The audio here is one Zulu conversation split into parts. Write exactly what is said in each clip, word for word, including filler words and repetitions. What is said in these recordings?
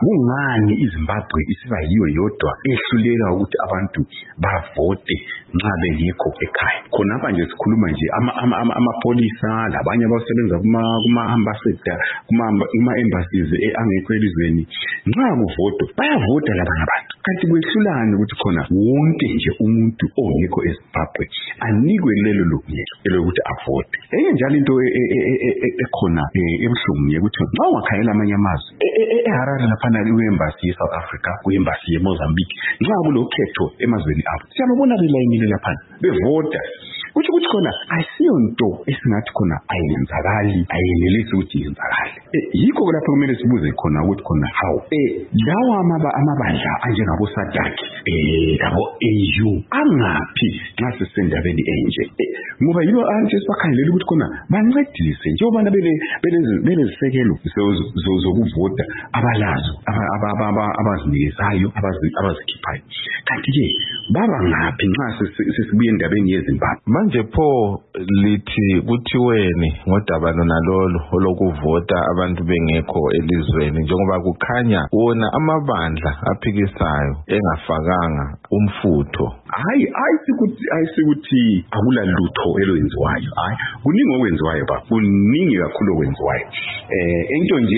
kungani iZimbabwe isiba yiyo yodwa ehluleka ukuthi abantu bavote nxa bengekho ekhaya. Khonapha nje sikhuluma nje amapolisa labanye abasebenza kuma kuma ambassador kuma kuma embassies angekho elizweni nxa kuvoto bayavota laba abantu. Kanti kwehlulani ukuthi khona wonke nje umuntu ongekho eZimbabwe anikwe lelo lungelo elokuthi avote. Enye njalo into ekhona ebuhlungu ukuthi nxa ungakhayela amanye amazwe eHarare lapha ku-embassy ye-South Africa, ku-embassy ye-Mozambique, nxa kulokhetho emazweni abo siyababona belayinile lapha bevota. Kuthi ukuthi khona ayisiyo nto esingathi khona ayenzakali ayenelisi ukuthi yenzakale. Yikho lapho kumele sibuze khona ukuthi khona how eh lawa amabandla anjengabo SADC eh yabo A U angaphi nxa sisendabeni enje, ngoba yilo anje sibakhangelela ukuthi khona bancedise njengoba bele belezisekelo zokuvota abalazo abazinikizayo abazikhiphayo. Kanti ke baba ngaphi nxa sesibuye endabeni yeZimbabwe? Manje pho lithi kuthiweni ngodaba lona lolo olokuvota abantu bengekho elizweni, njengoba kukhanya wona amabandla aphikisayo engafakanga umfutho? Hayi ayisikuthi ayisikuthi akula lutho elwenziwayo. Hayi kuningi okwenziwayo ba kuningi kakhulu okwenziwayo. Eh into nje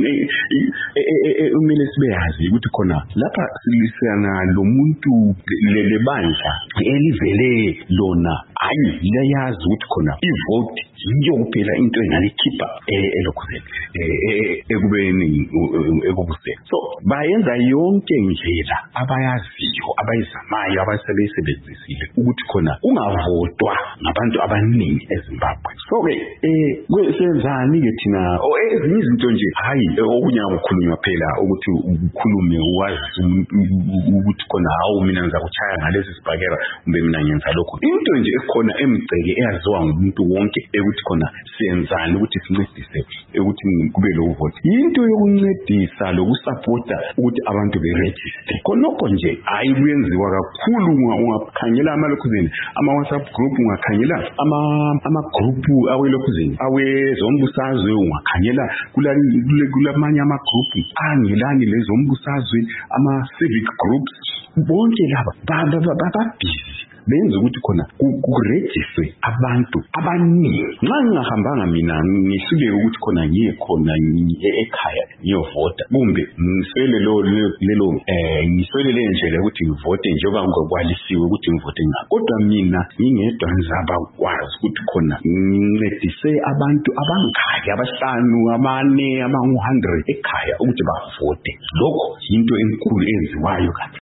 umele sibeyazi ukuthi khona lapha silisana lo muntu lele bandla elivele lona hayi liyazi ukuthi khona ivote yiyo kuphela into engalikhipha elokhuzeni ekubeni ekubuseni. So bayenza yonke indlela abayaziyo abayizamayo abasebenzisile ukuthi khona ungavotwa ngabantu abaningi eZimbabwe. So ke eh kwesenzani ke thina ezinye izinto nje hayi okunye ukukhulunywa phela ukuthi ukukhulume wazi ukuthi khona hawo mina ngizakuchaya ngalesi sibhakera kumbe mina ngenza lokho. Into nje ekhona emgceke eyaziwa ngumuntu wonke ukuthi khona siyenzani ukuthi sincedise ukuthi kube lo vote. Into yokuncedisa lokusupporta ukuthi abantu be register khonokho nje hayi kuyenziwa kakhulu. Ungakhangela amalokhuzeni ama WhatsApp group, ungakhangela ama ama group awelokhuzeni awezombusazwe, ungakhangela kulamanye ama group angelani lezombusazwe ama civic groups, bonke laba baba busy benza ukuthi khona kuregister abantu abaningi. Nxa ngihambanga mina ngihluleke ukuthi khona ngiye khona ekhaya ngiyovota kumbe ngiswele lo lelo eh ngiswele le ndlela ukuthi ngivote njengoba ngokwalisiwe ukuthi ngivote ngakho. Kodwa mina ngingedwa ngizaba kwazi ukuthi khona ngincedise abantu abangayi abahlanu abane ama one hundred ekhaya ukuthi bavote. Lokho into enkulu enziwayo.